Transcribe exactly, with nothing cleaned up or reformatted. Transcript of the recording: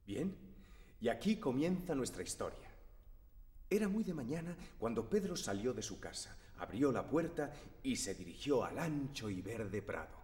Bien, y aquí comienza nuestra historia. Era muy de mañana cuando Pedro salió de su casa, abrió la puerta y se dirigió al ancho y verde prado.